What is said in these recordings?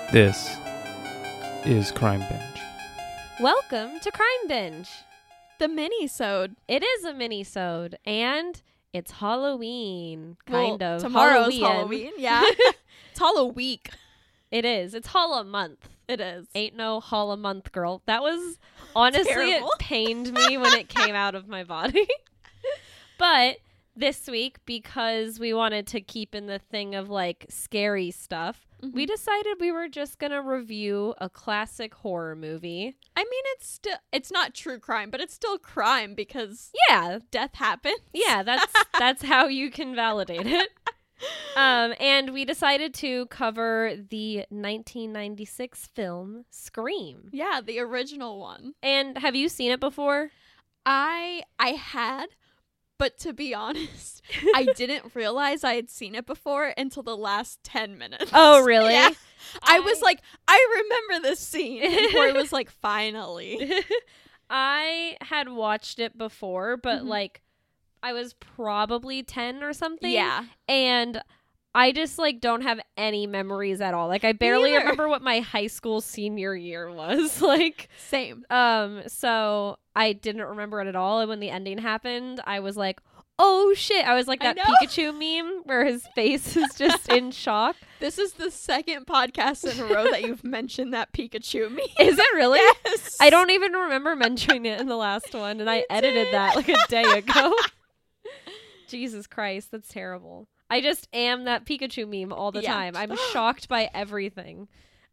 This is Crime Binge. Welcome to Crime Binge. The mini-sode. It is a mini-sode, and it's Halloween, kind of. Tomorrow's Halloween. Yeah. It's Halloween. It is. It's Halla month. It is. Ain't no Halla month, girl. That was, honestly, Terrible. it pained me when it came out of my body. But this week, because we wanted to keep in the thing of, like, scary stuff, we decided we were just going to review a classic horror movie. I mean, it's not true crime, but it's still crime because Yeah. death happens. Yeah, that's how you can validate it. And we decided to cover the 1996 film Scream. Yeah, the original one. And have you seen it before? I had, but to be honest, I didn't realize I had seen it before until the last 10 minutes. Oh, really? Yeah. I was like, I remember this scene. And Corey was like, finally. I had watched it before, but like I was probably 10 or something. Yeah. And I just like don't have any memories at all. Like I barely Neither. remember what my high school senior year was. Like Same. so I didn't remember it at all. And when the ending happened, I was like, oh shit. I was like I that know. Pikachu meme where his face is just in shock. This is the second podcast in a row that you've mentioned that Pikachu meme. Is it really? Yes. I don't even remember mentioning it in the last one, and I edited that like a day ago. Jesus Christ, that's terrible. I just am that Pikachu meme all the Yeah. time. I'm shocked by everything.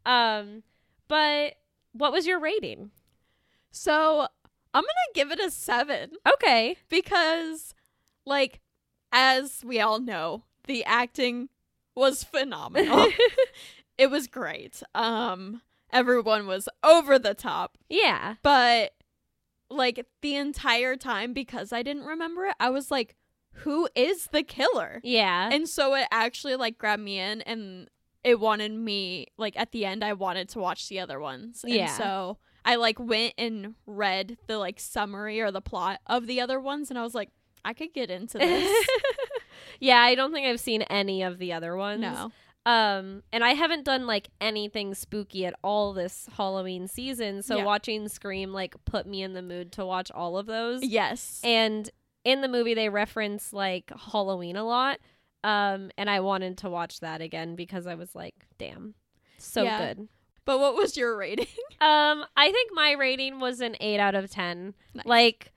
But what was your rating? So I'm going to give it a 7 Okay. because, like, as we all know, the acting was phenomenal. It was great. Everyone was over the top. Yeah. But, like, the entire time, because I didn't remember it, I was like, who is the killer? Yeah. And so it actually, like, grabbed me in, and it wanted me, like, at the end, I wanted to watch the other ones. Yeah. And so I, like, went and read the, like, summary or the plot of the other ones, and I was like, I could get into this. Yeah, I don't think I've seen any of the other ones. No. And I haven't done like anything spooky at all this Halloween season, so Yeah. watching Scream like put me in the mood to watch all of those. Yes. And in the movie they reference like Halloween a lot. And I wanted to watch that again because I was like, damn. So Yeah. good. But what was your rating? I think my rating was an 8 out of 10. Nice. Like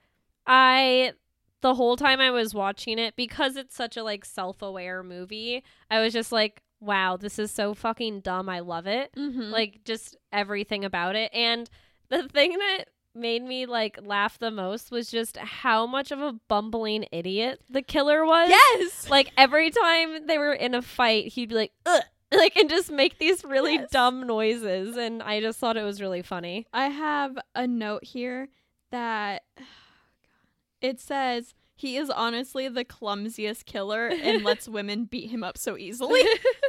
the whole time I was watching it, because it's such a like self-aware movie, I was just like, wow, this is so fucking dumb. I love it. Mm-hmm. Like just everything about it. And the thing that made me like laugh the most was just how much of a bumbling idiot the killer was. Yes. Like every time they were in a fight, he'd be like, ugh, like, and just make these really Yes. dumb noises. And I just thought it was really funny. I have a note here that it says he is honestly the clumsiest killer and lets women beat him up so easily.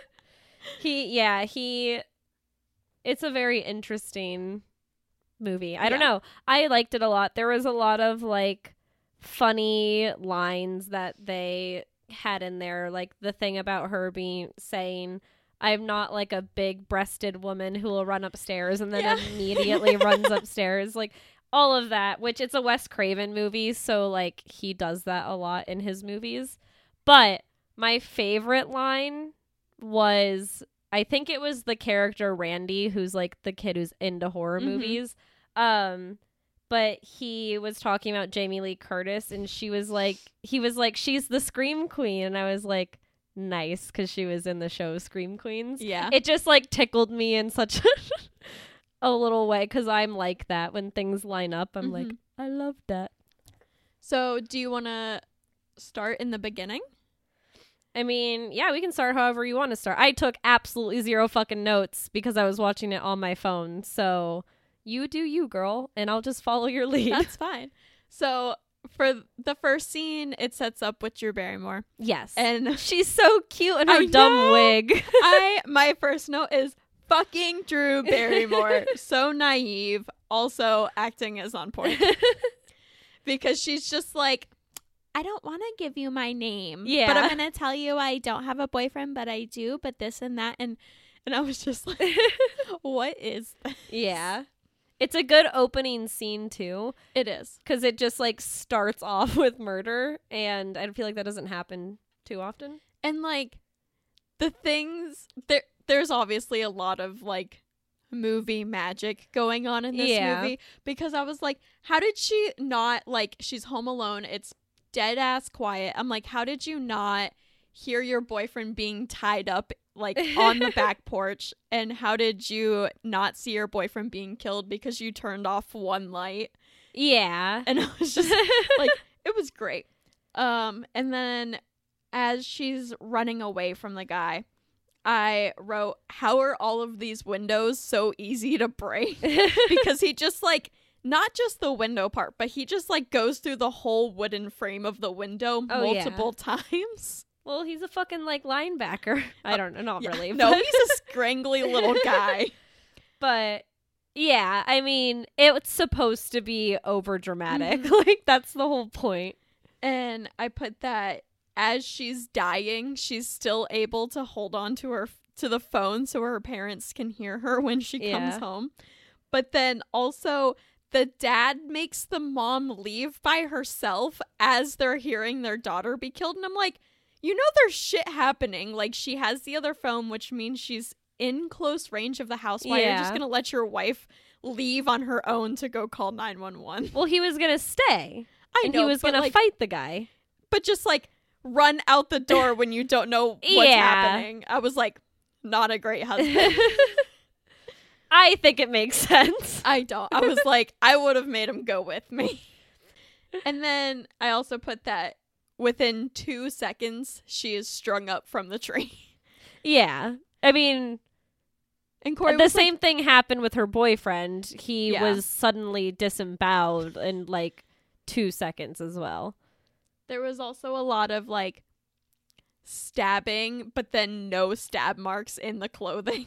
It's a very interesting movie. I don't Yeah. know. I liked it a lot. There was a lot of like funny lines that they had in there, like the thing about her saying, I'm not like a big breasted woman who will run upstairs and then Yeah. immediately runs upstairs. Like all of that, which it's a Wes Craven movie, so like he does that a lot in his movies. But my favorite line was, I think it was the character Randy, who's like the kid who's into horror movies. But he was talking about Jamie Lee Curtis, and he was like, she's the Scream Queen. And I was like, nice, because she was in the show Scream Queens. Yeah. It just like tickled me in such a little way, because I'm like that when things line up. I'm like, I love that. So do you want to start in the beginning? I mean, yeah, we can start however you want to start. I took absolutely zero fucking notes because I was watching it on my phone. So you do you, girl, and I'll just follow your lead. That's fine. So for the first scene, it sets up with Drew Barrymore. Yes. And She's so cute in her I dumb know. wig. my first note is fucking Drew Barrymore. So naive. Also acting is on point. Because she's just like, I don't want to give you my name. Yeah. But I'm going to tell you I don't have a boyfriend, but I do, but this and that. And And I was just like, what is this? Yeah. It's a good opening scene too, It is. because it just like starts off with murder, and I feel like that doesn't happen too often. And like the things there's obviously a lot of like movie magic going on in this movie, because I was like, how did she not, like, she's home alone, it's dead ass quiet. I'm like, how did you not hear your boyfriend being tied up like on the back porch, and how did you not see your boyfriend being killed because you turned off one light? Yeah. And I was just like, it was great. And then as she's running away from the guy, I wrote, how are all of these windows so easy to break? Because he just like, not just the window part, but he just like goes through the whole wooden frame of the window multiple times. Well, he's a fucking like linebacker. I don't know, not really. No, but- he's a scrangly little guy. But yeah, I mean, it's supposed to be over dramatic. Mhm. Like that's the whole point. And I put that as she's dying, she's still able to hold on to the phone so her parents can hear her when she comes home. But then also the dad makes the mom leave by herself as they're hearing their daughter be killed. And I'm like, you know, there's shit happening. Like, she has the other phone, which means she's in close range of the house. Why are you just going to let your wife leave on her own to go call 911? Well, he was going to stay. I And know, he was but, going to like, fight the guy. But just like run out the door when you don't know what's happening. I was like, not a great husband. I think it makes sense. I don't. I was like, I would have made him go with me. And then I also put that within 2 seconds, she is strung up from the tree. Yeah. I mean, And Corey the was same thing happened with her boyfriend. He Yeah. was suddenly disemboweled in like 2 seconds as well. there was also a lot of like stabbing, but then no stab marks in the clothing.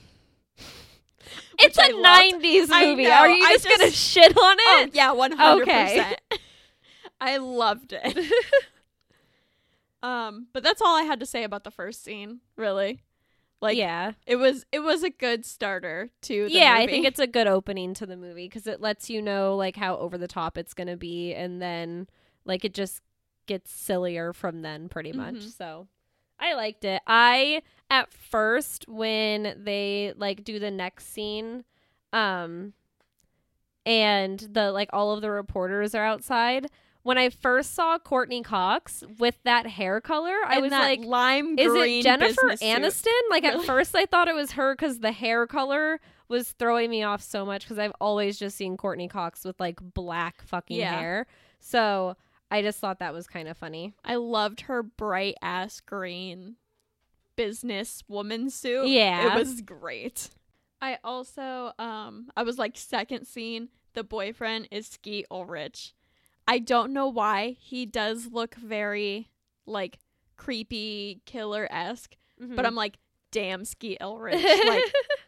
It's Which a I loved. 90s I movie. know, Are you I just going to just- shit on Oh, it? yeah, 100%. Okay. I loved it. But that's all I had to say about the first scene, really. Like, yeah. it was a good starter to the Yeah, I movie. think it's a good opening to the movie because it lets you know like how over the top it's going to be, and then like it just gets sillier from then pretty much. Mhm. So I liked it. I at first when they like do the next scene and the like all of the reporters are outside, when I first saw Courtney Cox with that hair color, I And was that like, lime is green it Jennifer business suit. Aniston? Like at Really? first I thought it was her because the hair color was throwing me off so much because I've always just seen Courtney Cox with like black fucking Yeah. hair. So I just thought that was kind of funny. I loved her bright ass green business woman suit. Yeah. It was great. I also I was like, second scene, the boyfriend is Skeet Ulrich. I don't know why. He does look very like creepy killer-esque, Mm-hmm. but I'm like, damn, Skeet Ulrich. Like,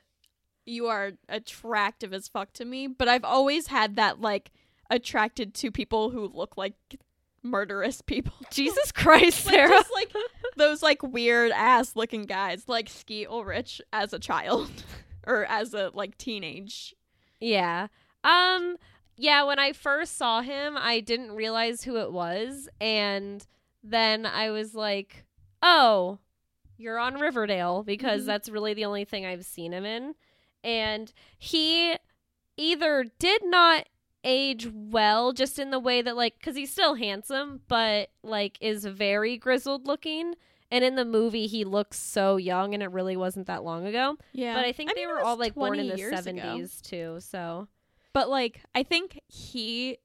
you are attractive as fuck to me, but I've always had that like attracted to people who look like murderous people. Jesus Christ, Like, Sarah. just like those like weird ass looking guys, like Skeet Ulrich as a child or as a like teenage. Yeah. Yeah, when I first saw him, I didn't realize who it was, and then I was like, "Oh, you're on Riverdale," because Mhm. that's really the only thing I've seen him in. And he either did not age well, just in the way that like cuz he's still handsome, but like is very grizzled looking, and in the movie he looks so young and it really wasn't that long ago. Yeah, But I think they mean, were it was all like born 20 in the years ago. 70s too, so But like, I think he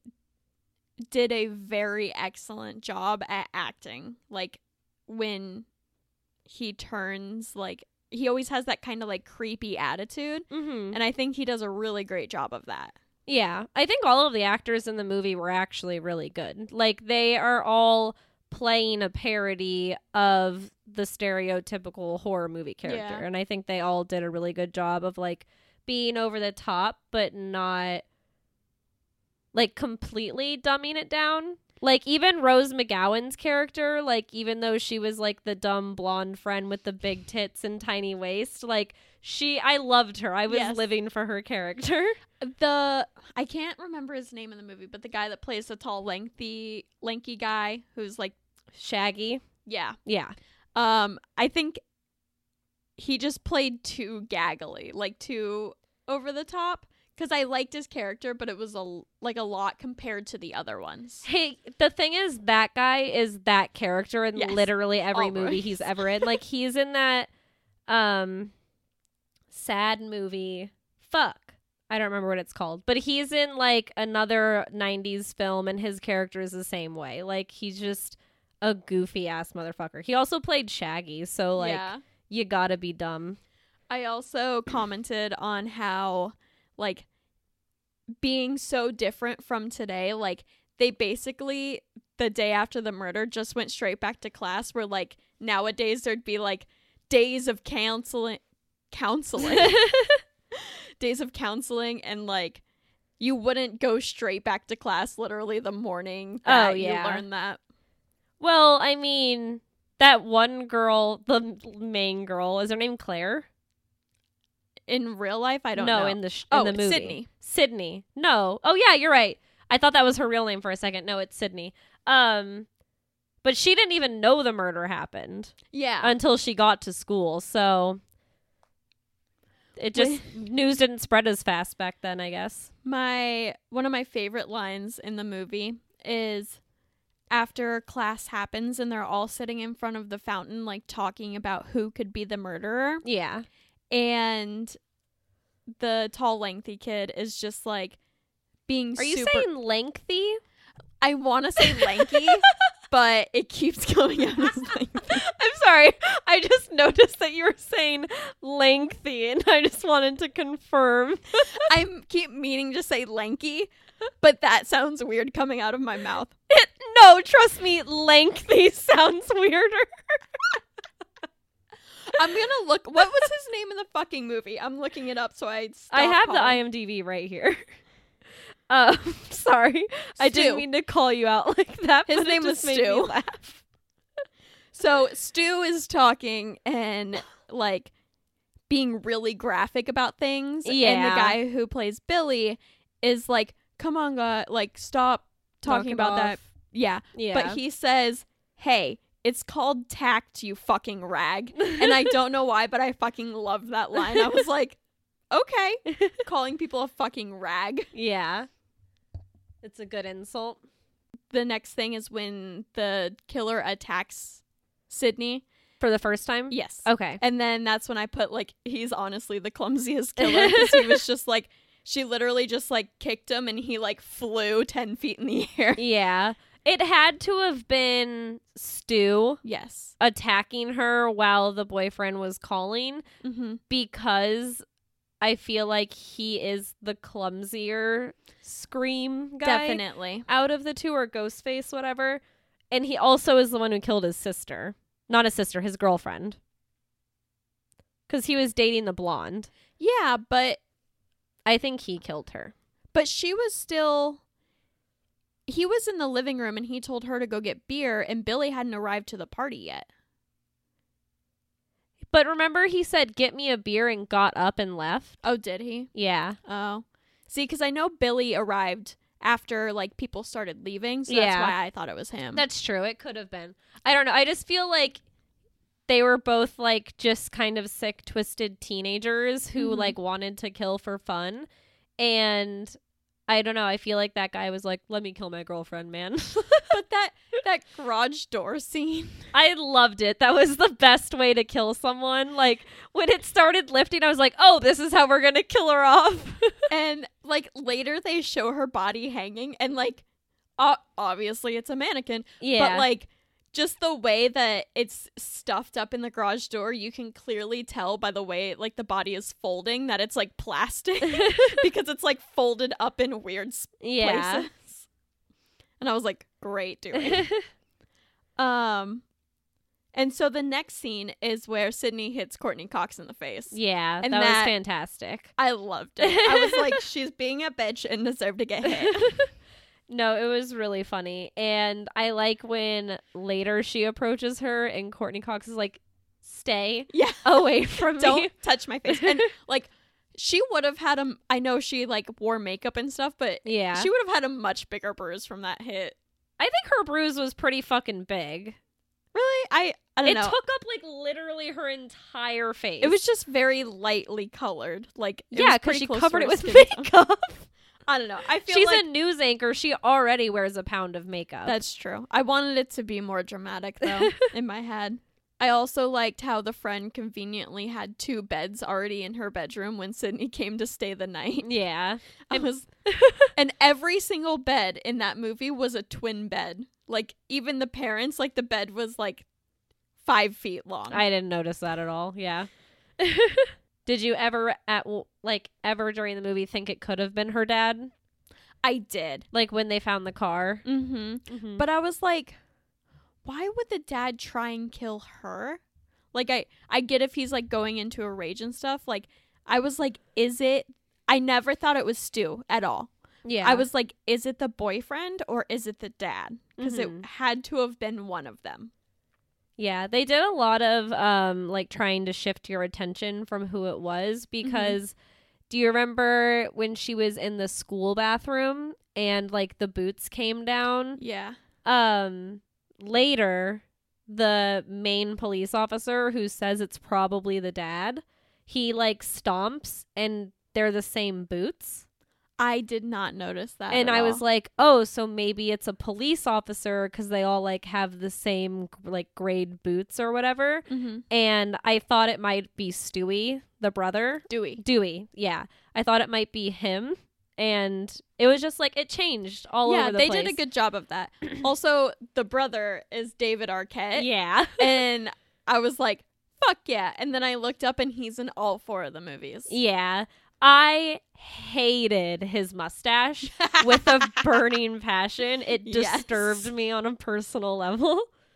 did a very excellent job at acting. Like, when he turns, like, he always has that kind of like creepy attitude, mhm. and I think he does a really great job of that. Yeah, I think all of the actors in the movie were actually really good. Like, they are all playing a parody of the stereotypical horror movie character. Yeah. And I think they all did a really good job of, like, being over the top, but not, like, completely dumbing it down. Like, even Rose McGowan's character, like, even though she was, like, the dumb blonde friend with the big tits and tiny waist, like, I loved her. I was Yes. living for her character. I can't remember his name in the movie, but the guy that plays the tall, lanky guy who's like, Shaggy. yeah. Yeah. I think he just played too gaggly, like too over the top. Because I liked his character, but it was a lot compared to the other ones. Hey, the thing is, that guy is that character in Yes. literally every Always. movie he's ever in. Like, he's in that sad movie. Fuck. I don't remember what it's called. But he's in, like, another 90s film, and his character is the same way. Like, he's just a goofy-ass motherfucker. He also played Shaggy, so, like, Yeah. you gotta be dumb. I also commented on how, like, being so different from today, like, they basically, the day after the murder, just went straight back to class, where, like, nowadays there'd be, like, days of counseling, days of counseling, and, like, you wouldn't go straight back to class literally the morning that you learn that. Well, I mean, that one girl, the main girl, is her name Claire? In real life, I don't know. No, in the movie. Sydney. Sydney. No. Oh, yeah, you're right. I thought that was her real name for a second. No, it's Sydney. But she didn't even know the murder happened Yeah. until she got to school. So it just news didn't spread as fast back then, I guess. One of my favorite lines in the movie is after class happens and they're all sitting in front of the fountain, like, talking about who could be the murderer. Yeah. And the tall, lengthy kid is just, like, being Are you saying lengthy? I want to say lanky, but it keeps coming out as lengthy. I'm sorry. I just noticed that you were saying lengthy, and I just wanted to confirm. I keep meaning to say lanky, but that sounds weird coming out of my mouth. No, trust me, lengthy sounds weirder. I'm gonna look. What was his name in the fucking movie? I'm looking it up so I stop I have calling. the IMDb right here. Sorry. I Stu. didn't mean to call you out like that. His but it name was just made me Stu. laugh. So Stu is talking and, like, being really graphic about things. And the Yeah. guy who plays Billy is like, come on, guy, like, stop talking Knock it about that. off. Yeah. Yeah. But he says, hey, it's called tact, you fucking rag. And I don't know why, but I fucking love that line. I was like, okay. Calling people a fucking rag. Yeah. It's a good insult. The next thing is when the killer attacks Sydney. For the first time? Yes. Okay. And then that's when I put, like, he's honestly the clumsiest killer, because he was just like, she literally just, like, kicked him and he, like, flew 10 feet in the air. Yeah. It had to have been Stu Yes. attacking her while the boyfriend was calling, Mm-hmm. because I feel like he is the clumsier scream guy Definitely. out of the two, or Ghostface, whatever. And he also is the one who killed his sister. Not his sister, his girlfriend. Because he was dating the blonde. Yeah, but I think he killed her. she was still... He was in the living room and he told her to go get beer, and Billy hadn't arrived to the party yet. But remember, he said, get me a beer, and got up and left? Oh, did he? Yeah. Oh. See, because I know Billy arrived after, like, people started leaving, so that's Yeah. why I thought it was him. That's true. It could have been. I don't know. I just feel like they were both, like, just kind of sick, twisted teenagers who, Mhm. like, wanted to kill for fun. And I don't know. I feel like that guy was like, let me kill my girlfriend, man. But that garage door scene. I loved it. That was the best way to kill someone. Like, when it started lifting, I was like, oh, this is how we're going to kill her off. And, like, later they show her body hanging, and, like, obviously it's a mannequin. Yeah. But, like, just the way that it's stuffed up in the garage door, you can clearly tell by the way, like, the body is folding that it's, like, plastic. Because it's, like, folded up in weird Yeah. places. And I was like, great doing. And so the next scene is where Sydney hits Courtney Cox in the face. Yeah. And that was that- fantastic. I loved it. I was like, she's being a bitch and deserved to get hit. No, it was really funny. And I like when later she approaches her and Courtney Cox is like, stay Yeah. away from me. Don't touch my face. And like, she would have had I know she like wore makeup and stuff, but Yeah. she would have had a much bigger bruise from that hit. I think her bruise was pretty fucking big. Really? I don't It know. took up like literally her entire face. It was just very lightly colored. Like, it yeah, was because pretty she close covered to it her with skin tone. makeup. I don't know. I feel She's like a news anchor. She already wears a pound of makeup. that's true. I wanted it to be more dramatic though in my head. I also liked how the friend conveniently had 2 beds already in her bedroom when Sydney came to stay the night. yeah. And every single bed in that movie was a twin bed. Like, even the parents, like, the bed was like 5 feet long. I didn't notice that at all. Yeah. Did you ever ever during the movie think it could have been her dad? I did. Like when they found the car? Mm-hmm. Mm-hmm. But I was like, why would the dad try and kill her? Like, I get if he's like going into a rage and stuff. Like, I was like, I never thought it was Stu at all. Yeah. I was like, is it the boyfriend or is it the dad? Because Mhm. it had to have been one of them. Yeah, they did a lot of like trying to shift your attention from who it was because do you remember when she was in the school bathroom and like the boots came down? Yeah. Later, the main police officer who says it's probably the dad, he like stomps and they're the same boots. I did not notice that. And at I was all. like, oh, so maybe it's a police officer because they all like have the same like grade boots or whatever. Mhm. And I thought it might be Stewie, the brother. Dewey, yeah. I thought it might be him. And it was just like, it changed all over the place. Yeah, they did a good job of that. Also, the brother is David Arquette. Yeah. And I was like, fuck yeah. And then I looked up and he's in all 4 of the movies. Yeah. I hated his mustache with a burning passion. It Yes. disturbed me on a personal level.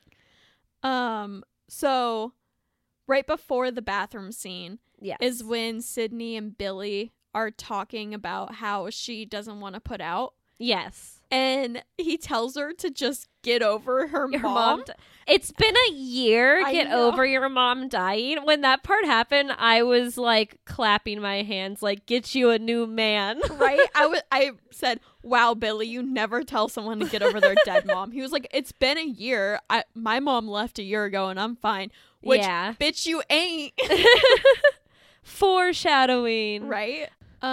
So right before the bathroom scene Yes. is when Sydney and Billy are talking about how she doesn't want to put out. Yes. And he tells her to just get over her mom. It's been a year. I Get know. over your mom dying. When that part happened, I was like clapping my hands, like, get you a new man. Right? I said, wow, Billy, you never tell someone to get over their dead mom. He was like, it's been a year. My mom left a year ago and I'm fine. Which, Yeah. bitch, you ain't. Foreshadowing. Right?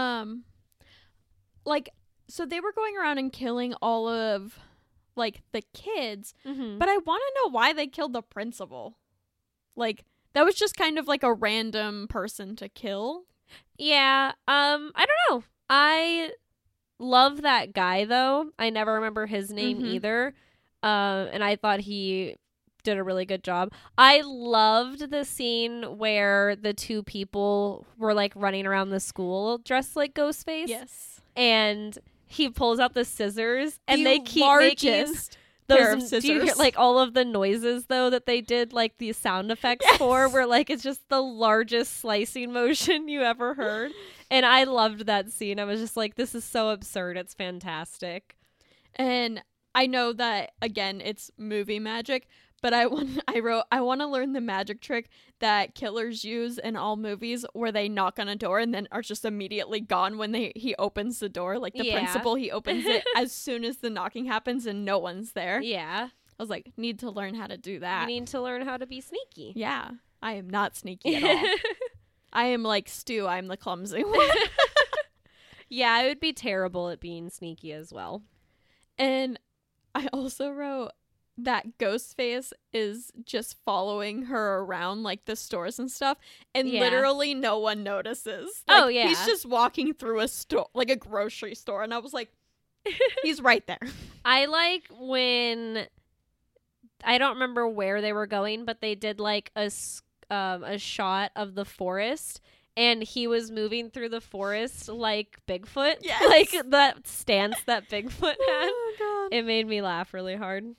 Like, so they were going around and killing all of, like, the kids. Mhm. But I want to know why they killed the principal. Like, that was just kind of like a random person to kill. Yeah. I don't know. I love that guy though. I never remember his name Mhm. either. And I thought he did a really good job. I loved the scene where the 2 people were like running around the school dressed like Ghostface. Yes. And he pulls out the scissors and The they keep making largest pair of those. Do you hear scissors. like all of the noises though that they did like the sound effects Yes. for where like it's just the largest slicing motion you ever heard. And I loved that scene. I was just like, this is so absurd. It's fantastic. And I know that, again, it's movie magic, but I want to learn the magic trick that killers use in all movies where they knock on a door and then are just immediately gone when he opens the door. Like the Yeah. principal, he opens it as soon as the knocking happens and no one's there. Yeah. I was like, need to learn how to do that. You need to learn how to be sneaky. Yeah, I am not sneaky at all. I am like Stu. I'm the clumsy one. Yeah, I would be terrible at being sneaky as well. And I also wrote that Ghostface is just following her around like the stores and stuff, and Yeah. literally no one notices. Oh, Like, yeah. he's just walking through a store, like a grocery store, and I was like, he's right there. I like when I don't remember where they were going, but they did like a shot of the forest, and he was moving through the forest like Bigfoot, Yes. like that stance that Bigfoot had. Oh god. It made me laugh really hard.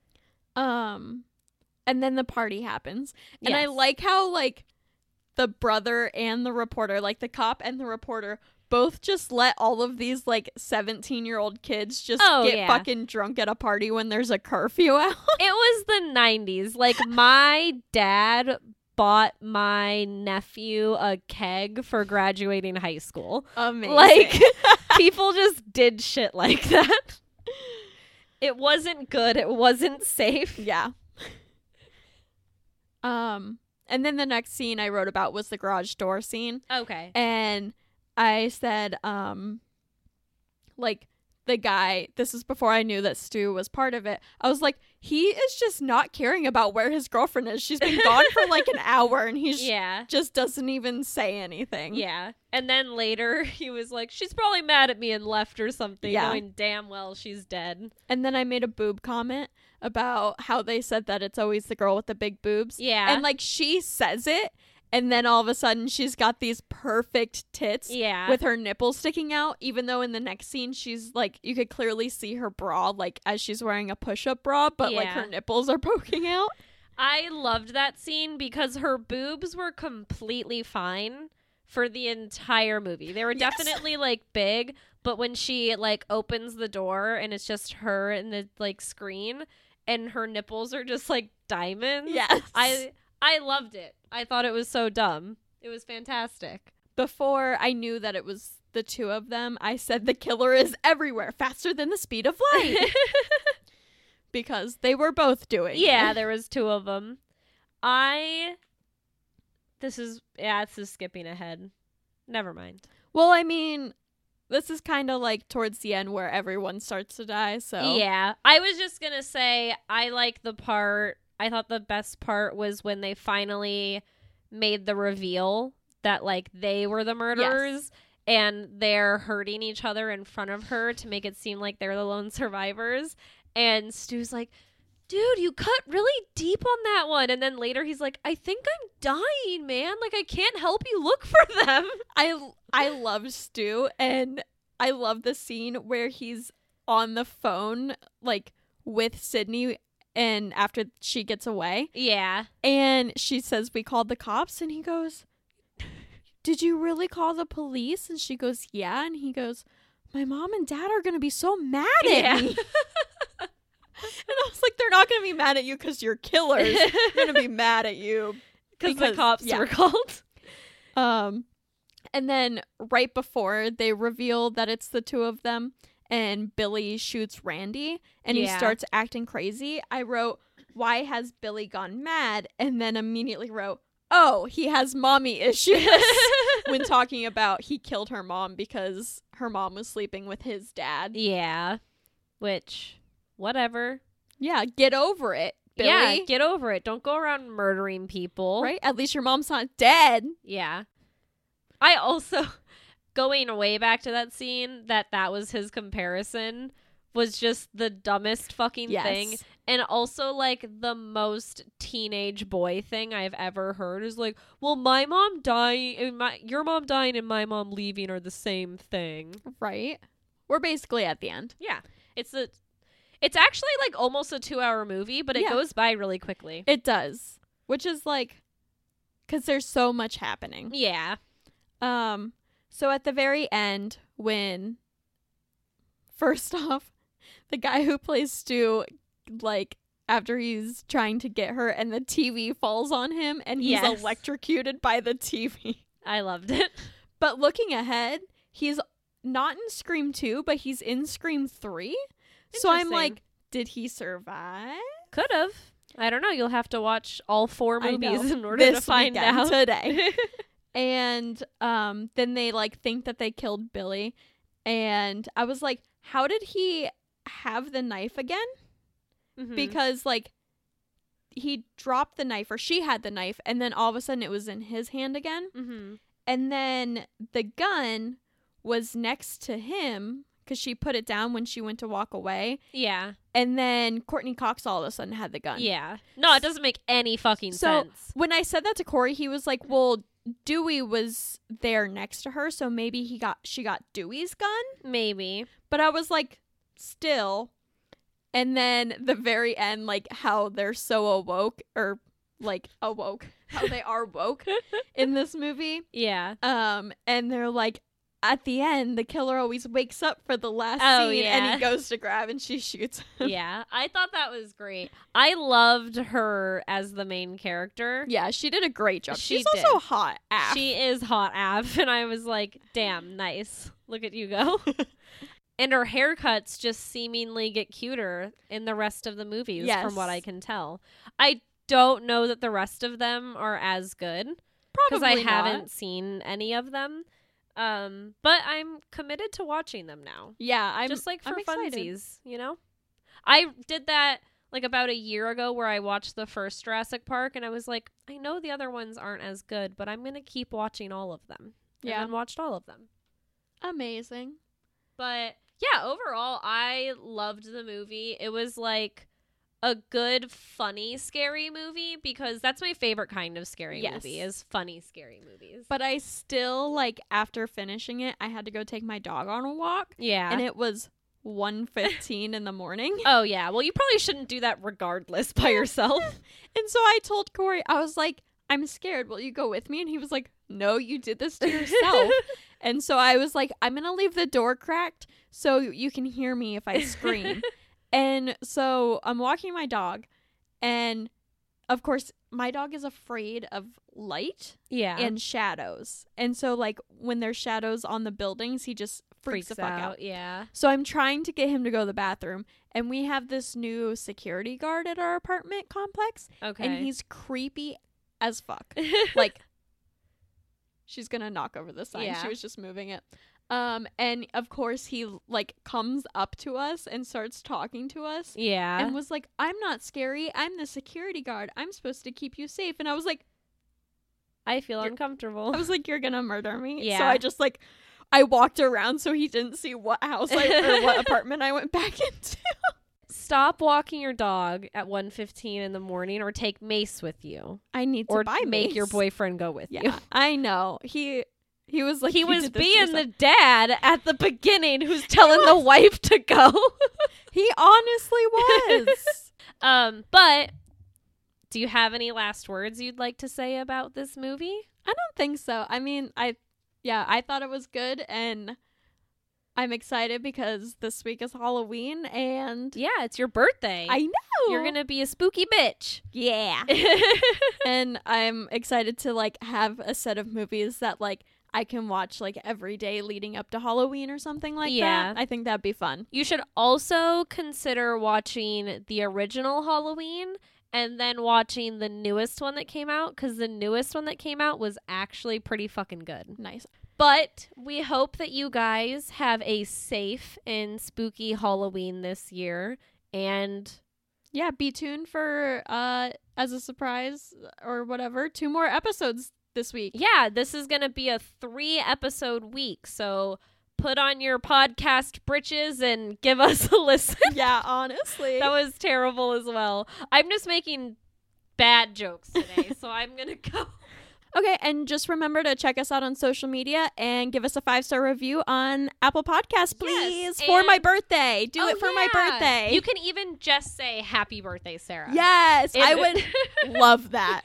And then the party happens, and I Yes. like how like the brother and the reporter, like the cop and the reporter, both just let all of these like 17-year-old kids just Oh, get yeah. fucking drunk at a party when there's a curfew out. It was the 90s. Like, my dad bought my nephew a keg for graduating high school. Amazing. Like, people just did shit like that. It wasn't good. It wasn't safe. yeah. And then the next scene I wrote about was the garage door scene. Okay. And I said, like, the guy, this is before I knew that Stu was part of it. I was like, he is just not caring about where his girlfriend is. She's been gone for like an hour and he Yeah. just doesn't even say anything. Yeah. And then later he was like, she's probably mad at me and left or something, Yeah. knowing damn well she's dead. And then I made a boob comment about how they said that it's always the girl with the big boobs. Yeah. And like she says it, and then all of a sudden she's got these perfect tits Yeah. with her nipples sticking out, even though in the next scene she's like, you could clearly see her bra like as she's wearing a push-up bra, but like Yeah. her nipples are poking out. I loved that scene because her boobs were completely fine for the entire movie. They were Yes. definitely like big, but when she like opens the door and it's just her and the like screen and her nipples are just like diamonds. Yes. I loved it. I thought it was so dumb. It was fantastic. Before I knew that it was the two of them, I said the killer is everywhere, faster than the speed of light. Because they were both doing Yeah, it. there was two of them. This is skipping ahead. Never mind. Well, I mean, this is kind of like towards the end where everyone starts to die, so. Yeah. I was just going to say I thought the best part was when they finally made the reveal that like they were the murderers and they're hurting each other in front of her to make it seem like they're the lone survivors. And Stu's like, dude, you cut really deep on that one. And then later he's like, I think I'm dying, man. Like, I can't help you look for them. I love Stu, and I love the scene where he's on the phone, like, with Sydney, and after she gets away, Yeah. and she says, we called the cops, and he goes, did you really call the police? And she goes, yeah, and he goes, my mom and dad are going to be so mad at Yeah. me. And I was like, they're not going to be mad at you because you're killers. They're going to be mad at you. Because the Because- cops yeah. were called. And then right before they reveal that it's the two of them and Billy shoots Randy and he Yeah. starts acting crazy, I wrote, why has Billy gone mad? And then immediately wrote, oh, he has mommy issues. When talking about he killed her mom because her mom was sleeping with his dad. Yeah. Which, whatever. Yeah, get over it, Billy. Yeah, get over it. Don't go around murdering people. Right? At least your mom's not dead. Yeah. I also, going way back to that scene, that was his comparison, was just the dumbest fucking Yes. thing. And also, like, the most teenage boy thing I've ever heard is like, well, my mom dying, and your mom dying and my mom leaving are the same thing. Right? We're basically at the end. Yeah. It's actually, like, almost a 2-hour movie, but it Yeah. goes by really quickly. It does. Which is like, because there's so much happening. Yeah. So at the very end, when, first off, the guy who plays Stu, like, after he's trying to get her and the TV falls on him and he's Yes. electrocuted by the TV. I loved it. But looking ahead, he's not in Scream 2, but he's in Scream 3. So I'm Interesting. like, did he survive? Could have. I don't know. You'll have to watch all 4 I movies know. in order to This find weekend, out. today. And then they like think that they killed Billy, and I was like, how did he have the knife again? Mhm. Because like he dropped the knife, or she had the knife, and then all of a sudden it was in his hand again, Mhm. and then the gun was next to him because she put it down when she went to walk away, Yeah. and then Courtney Cox all of a sudden had the gun. Yeah. No, it doesn't make any fucking So sense. when I said that to Corey, he was like, well, Dewey was there next to her, so maybe she got Dewey's gun. Maybe. But I was like, still. And then the very end, like how they're so awoke, or like awoke, how they are woke in this movie. Yeah. And they're like, at the end, the killer always wakes up for the last Oh, scene yeah. and he goes to grab and she shoots him. Yeah, I thought that was great. I loved her as the main character. Yeah, she did a great job. She She's also hot. AF. She is hot AF, and I was like, damn, nice. Look at you go. And her haircuts just seemingly get cuter in the rest of the movies, from what I Yes. can tell. I don't know that the rest of them are as good, because I Probably not. haven't seen any of them. But I'm committed to watching them now. Yeah, I'm Just like for I'm excited. funsies, you know? I did that like about a year ago where I watched the first Jurassic Park and I was like, I know the other ones aren't as good, but I'm going to keep watching all of them. Yeah. And then watched all of them. Amazing. But yeah, overall, I loved the movie. It was like a good, funny, scary movie because that's my favorite kind of scary Yes. movie is funny, scary movies. But I still, like, after finishing it, I had to go take my dog on a walk. Yeah. And it was 1:15 in the morning. Oh, yeah. Well, you probably shouldn't do that regardless by yourself. And so I told Corey, I was like, I'm scared. Will you go with me? And he was like, no, you did this to yourself. And so I was like, I'm going to leave the door cracked so you can hear me if I scream. And so I'm walking my dog. And of course, my dog is afraid of light Yeah. and shadows. And so, like, when there's shadows on the buildings, he just freaks the fuck out. Yeah. So I'm trying to get him to go to the bathroom. And we have this new security guard at our apartment complex. Okay. And he's creepy as fuck. Like, she's gonna knock over the sign. Yeah. She was just moving it. And of course he like comes up to us and starts talking to us yeah. and was like, I'm not scary. I'm the security guard. I'm supposed to keep you safe. And I was like, I feel uncomfortable. you're gonna murder me. Yeah. So I just like, I walked around so he didn't see what house or what apartment I went back into. Stop walking your dog at 1:15 in the morning or take Mace with you. I need to Or buy make Mace. your boyfriend go with you. Yeah, I know. He was like, He "You was did this to being yourself." the dad at the beginning who's telling the wife to go. He honestly was. But do you have any last words you'd like to say about this movie? I don't think so. I mean, I thought it was good, and I'm excited because this week is Halloween, and Yeah, it's your birthday. I know You're going to be a spooky bitch. yeah, and I'm excited to like have a set of movies that like I can watch like every day leading up to Halloween or something like Yeah. that. I think that'd be fun. You should also consider watching the original Halloween and then watching the newest one that came out, because the newest one that came out was actually pretty fucking good. Nice. But we hope that you guys have a safe and spooky Halloween this year. And Yeah, be tuned for as a surprise or whatever, 2 more episodes this week. yeah, this is going to be a 3-episode week. So put on your podcast britches and give us a listen. Yeah, honestly. That was terrible as well. I'm just making bad jokes today, so I'm going to go. Okay, and just remember to check us out on social media and give us a 5-star review on Apple Podcasts, please, for and- my birthday. Do it for my yeah. birthday. You can even just say happy birthday, Sarah. Yes, I would. would love that.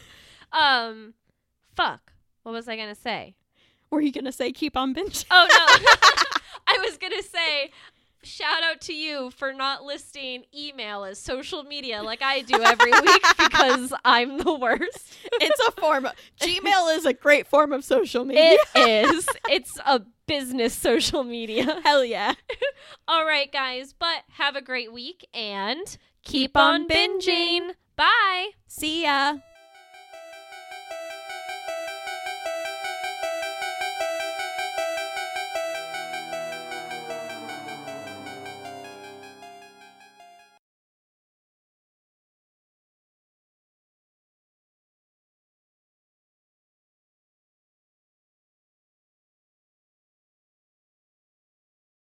Fuck. What was I going to say? Were you going to say keep on binging? Oh, no. I was going to say, shout out to you for not listing email as social media like I do every week because I'm the worst. It's a form of, Gmail is a great form of social media. It is. It's a business social media. Hell yeah. All right, guys, but have a great week and keep on on binging. Bye. See ya.